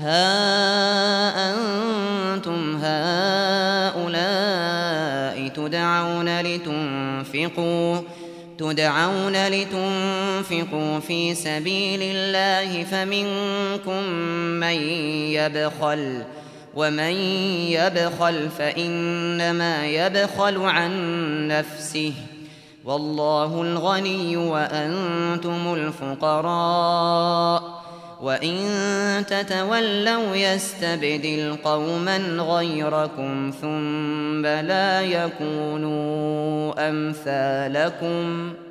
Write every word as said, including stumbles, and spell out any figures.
ها أنتم هؤلاء تدعون لتنفقوا تدعون لتنفقوا في سبيل الله فمنكم من يبخل ومن يبخل فإنما يبخل عن نفسه والله الغني وأنتم الفقراء وإن تتولوا يستبدل قوما غيركم ثم لا يكونوا أمثالكم